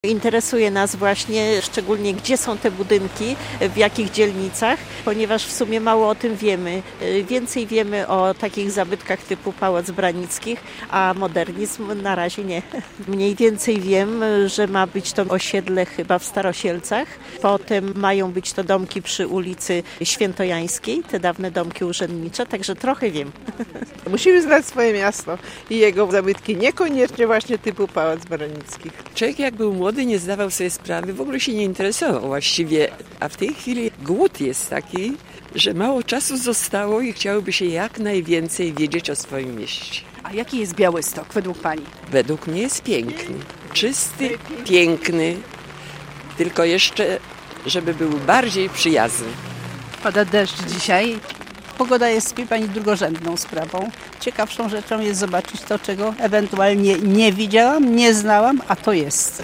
Interesuje nas właśnie szczególnie, gdzie są te budynki, w jakich dzielnicach, ponieważ w sumie mało o tym wiemy. Więcej wiemy o takich zabytkach typu Pałac Branickich, a modernizm na razie nie. Mniej więcej wiem, że ma być to osiedle chyba w Starosielcach. Potem mają być to domki przy ulicy Świętojańskiej, te dawne domki urzędnicze, także trochę wiem. Musimy znać swoje miasto i jego zabytki, niekoniecznie właśnie typu Pałac Branickich. Człowiek jak był młody, nie zdawał sobie sprawy, w ogóle się nie interesował właściwie, a w tej chwili głód jest taki, że mało czasu zostało i chciałoby się jak najwięcej wiedzieć o swoim mieście. A jaki jest Białystok według Pani? Według mnie jest piękny, czysty, piękny, tylko jeszcze, żeby był bardziej przyjazny. Pada deszcz dzisiaj. Pogoda jest, wie Pani, drugorzędną sprawą. Ciekawszą rzeczą jest zobaczyć to, czego ewentualnie nie widziałam, nie znałam, a to jest.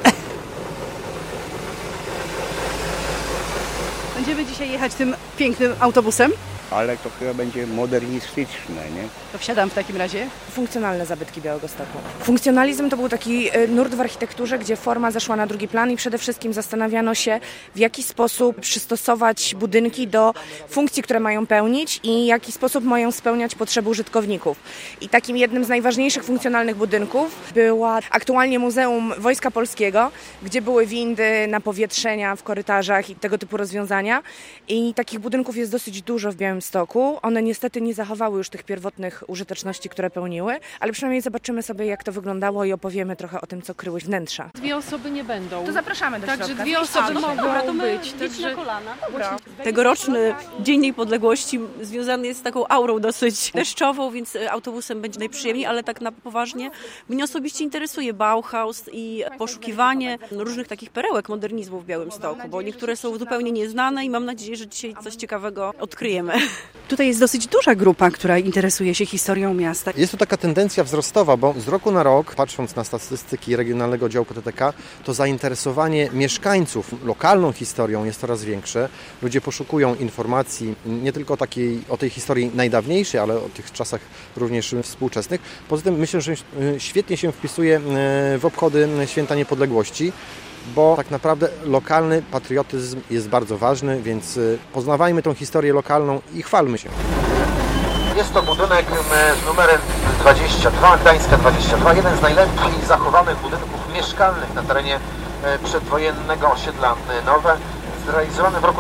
Będziemy dzisiaj jechać tym pięknym autobusem. Ale to chyba będzie modernistyczne, nie? To wsiadam w takim razie. Funkcjonalne zabytki Białegostoku. Funkcjonalizm to był taki nurt w architekturze, gdzie forma zeszła na drugi plan i przede wszystkim zastanawiano się, w jaki sposób przystosować budynki do funkcji, które mają pełnić i w jaki sposób mają spełniać potrzeby użytkowników. I takim jednym z najważniejszych funkcjonalnych budynków była aktualnie Muzeum Wojska Polskiego, gdzie były windy, napowietrzenia w korytarzach i tego typu rozwiązania. I takich budynków jest dosyć dużo w Białymstoku. One niestety nie zachowały już tych pierwotnych użyteczności, które pełniły, ale przynajmniej zobaczymy sobie, jak to wyglądało i opowiemy trochę o tym, co kryły wnętrza. Dwie osoby nie będą. To zapraszamy do środka. Także dwie osoby mogą być. Także... Dobra. Tegoroczny Dzień Niepodległości związany jest z taką aurą dosyć deszczową, więc autobusem będzie najprzyjemniej, ale tak na poważnie mnie osobiście interesuje Bauhaus i poszukiwanie różnych takich perełek modernizmu w Białymstoku, bo niektóre są zupełnie nieznane i mam nadzieję, że dzisiaj coś ciekawego odkryjemy. Tutaj jest dosyć duża grupa, która interesuje się historią miasta. Jest to taka tendencja wzrostowa, bo z roku na rok, patrząc na statystyki Regionalnego Działu PTTK, to zainteresowanie mieszkańców lokalną historią jest coraz większe. Ludzie poszukują informacji nie tylko o tej historii najdawniejszej, ale o tych czasach również współczesnych. Poza tym myślę, że świetnie się wpisuje w obchody Święta Niepodległości, bo tak naprawdę lokalny patriotyzm jest bardzo ważny, więc poznawajmy tą historię lokalną i chwalmy się. Jest to budynek z numerem 22, Gdańska 22, jeden z najlepiej zachowanych budynków mieszkalnych na terenie przedwojennego osiedla Nowe, zrealizowany w roku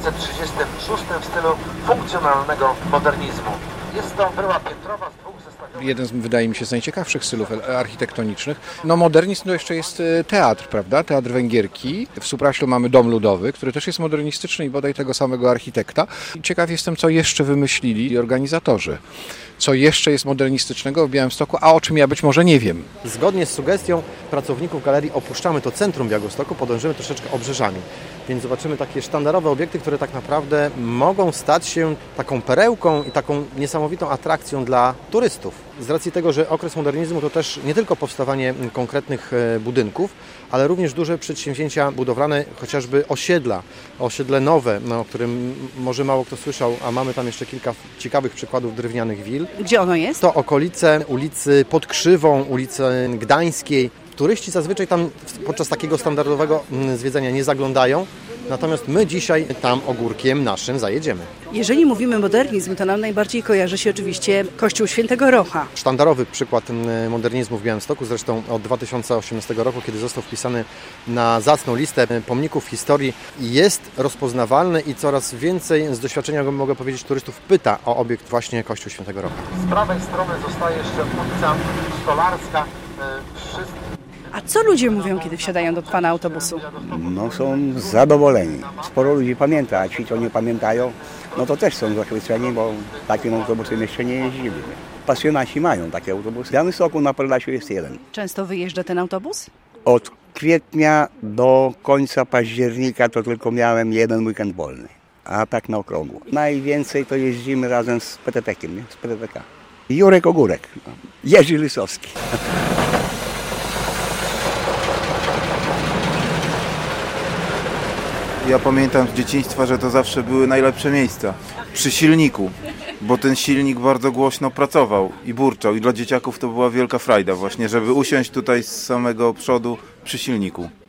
1936 w stylu funkcjonalnego modernizmu. Jest to bryła piętrowa z dwóch zestawionych... Jeden z, wydaje mi się, z najciekawszych stylów architektonicznych. No modernizm to jeszcze jest teatr, prawda? Teatr Węgierki. W Supraślu mamy Dom Ludowy, który też jest modernistyczny i bodaj tego samego architekta. I ciekaw jestem, co jeszcze wymyślili organizatorzy. Co jeszcze jest modernistycznego w Białymstoku, a o czym ja być może nie wiem. Zgodnie z sugestią pracowników galerii opuszczamy to centrum Białegostoku, podążymy troszeczkę obrzeżami. Więc zobaczymy takie sztandarowe obiekty, które tak naprawdę mogą stać się taką perełką i taką niesamowitą atrakcją dla turystów. Z racji tego, że okres modernizmu to też nie tylko powstawanie konkretnych budynków, ale również duże przedsięwzięcia budowlane, chociażby osiedle nowe, o którym może mało kto słyszał, a mamy tam jeszcze kilka ciekawych przykładów drewnianych wil. Gdzie ono jest? To okolice ulicy Pod Krzywą, ulicy Gdańskiej. Turyści zazwyczaj tam podczas takiego standardowego zwiedzania nie zaglądają, natomiast my dzisiaj tam ogórkiem naszym zajedziemy. Jeżeli mówimy modernizm, to nam najbardziej kojarzy się oczywiście Kościół Świętego Rocha. Sztandarowy przykład modernizmu w Białymstoku, zresztą od 2018 roku, kiedy został wpisany na zacną listę pomników historii, jest rozpoznawalny i coraz więcej z doświadczenia, mogę powiedzieć, turystów pyta o obiekt właśnie Kościół Świętego Rocha. Z prawej strony zostaje jeszcze ulica Stolarska. A co ludzie mówią, kiedy wsiadają do Pana autobusu? No są zadowoleni. Sporo ludzi pamięta, a ci, co nie pamiętają, no to też są zachwyceni, bo takim autobusem jeszcze nie jeździli. Pasjonaci mają takie autobusy. W Białymstoku na Podlasiu jest jeden. Często wyjeżdża ten autobus? Od kwietnia do końca października to tylko miałem jeden weekend wolny, a tak na okrągło. Najwięcej to jeździmy razem z PTT-kiem, nie? Z PTTK. Jurek Ogórek, Jerzy Lysowski. Ja pamiętam z dzieciństwa, że to zawsze były najlepsze miejsca. Przy silniku, bo ten silnik bardzo głośno pracował i burczał i dla dzieciaków to była wielka frajda właśnie, żeby usiąść tutaj z samego przodu przy silniku.